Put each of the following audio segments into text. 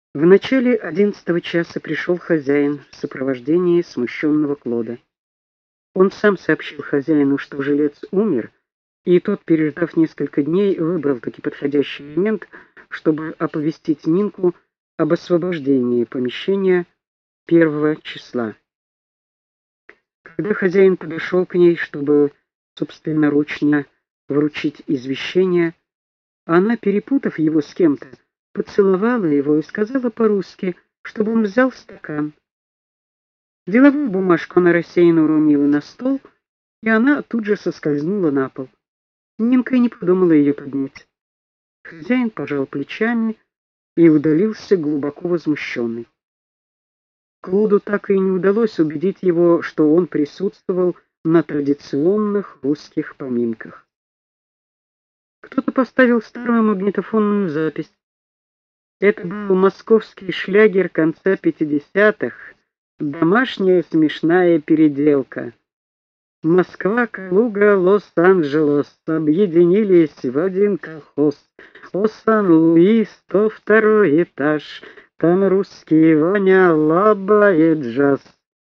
В начале 11 часа пришел хозяин в сопровождении смущенного Клода. Он сам сообщил хозяину, что жилец умер, и тот, переждав несколько дней, выбрал таки подходящий момент, чтобы оповестить Нинку об освобождении помещения 1 числа. Когда хозяин подошел к ней, чтобы собственноручно вручить извещение, она, перепутав его с кем-то, поцеловала его и сказала по-русски, чтобы он взял стакан. Деловую бумажку она рассеянно уронила на стол, и она тут же соскользнула на пол. Нинка и не подумала ее поднять. Хозяин пожал плечами и удалился, глубоко возмущенный. Клоду так и не удалось убедить его, что он присутствовал на традиционных русских поминках. Кто-то поставил старую магнитофонную запись. Это был московский шлягер конца 50-х, домашняя смешная переделка. Москва, Калуга, Лос-Анджелес объединились в один колхоз. О, Сан-Луис, 102-й этаж, там русский Ваня лабает джаз.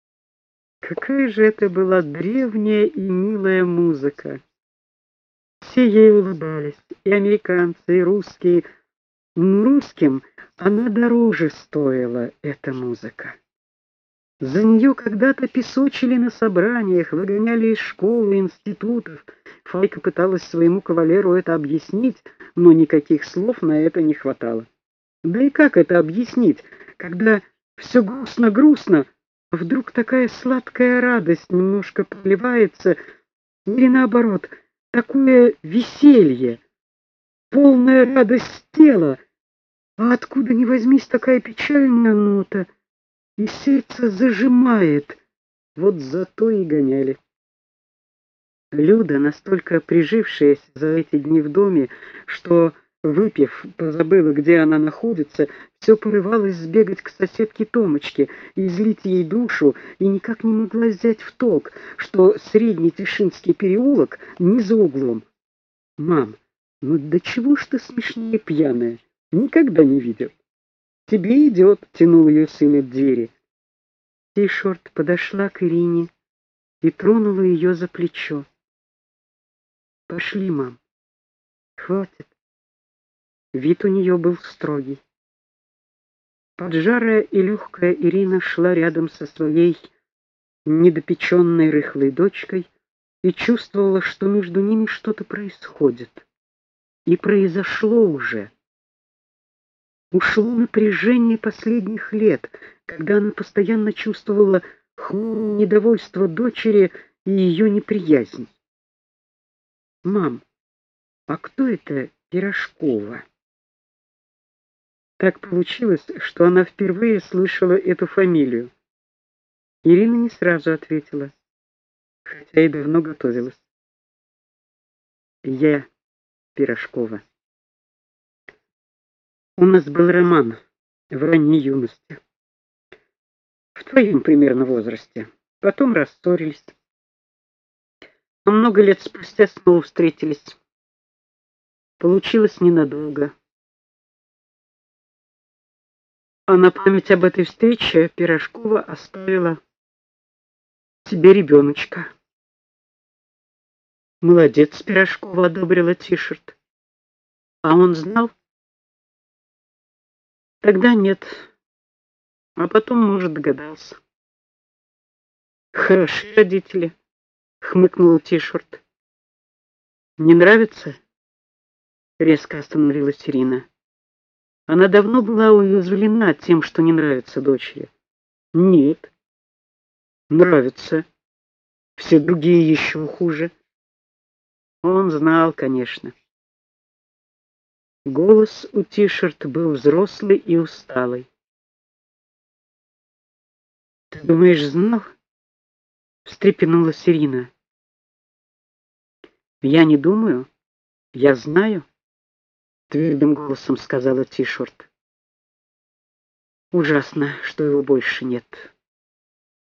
Какая же это была древняя и милая музыка! Все ей улыбались, и американцы, и русские. Но русским она дороже стоила, эта музыка. За нее когда-то песочили на собраниях, выгоняли из школ и институтов. Файка пыталась своему кавалеру это объяснить, но никаких слов на это не хватало. Да и как это объяснить, когда все грустно-грустно, а вдруг такая сладкая радость немножко проливается, или наоборот, такое веселье, полная радость тела, а откуда ни возьмись такая печальная нота, и сердце зажимает. Вот зато и гоняли. Люда, настолько прижившаяся за эти дни в доме, что, выпив, позабыла, где она находится, все порывалась сбегать к соседке Томочке и излить ей душу, и никак не могла взять в толк, что Средний Тишинский переулок не за углом. «Мам, ну до чего ж ты смешная пьяная? Никогда не видел». «Тебе идет», — тянул ее сын от двери. Тишорт подошла к Ирине и тронула ее за плечо. «Пошли, мам. Хватит». Вид у нее был строгий. Поджарая и легкая Ирина шла рядом со своей недопеченной рыхлой дочкой и чувствовала, что между ними что-то происходит. И произошло уже. Ушло напряжение последних лет, когда она постоянно чувствовала хмурое недовольство дочери и ее неприязнь. «Мам, а кто это Пирожкова?» Так получилось, что она впервые слышала эту фамилию. Ирина не сразу ответила, хотя и давно готовилась. «Я Пирожкова. У нас был роман в ранней юности, в твоем примерно возрасте. Потом рассорились, а много лет спустя снова встретились. Получилось ненадолго. А на память об этой встрече Пирожкова оставила себе ребеночка». «Молодец, Пирожкова», — одобрила Тишерт. «А он знал?» «Тогда нет, а потом, может, догадался». «Хороши родители», — хмыкнула Тишерт. «Не нравится?» — резко остановилась Ирина. Она давно была уязвлена тем, что не нравится дочери. «Нет, нравится. Все другие еще хуже». Он знал, конечно. Голос у Тишерт был взрослый и усталый. «Ты думаешь, знал?» — встрепенулась Ирина. «Я не думаю, я знаю», — твердым голосом сказала Тишерт. «Ужасно, что его больше нет».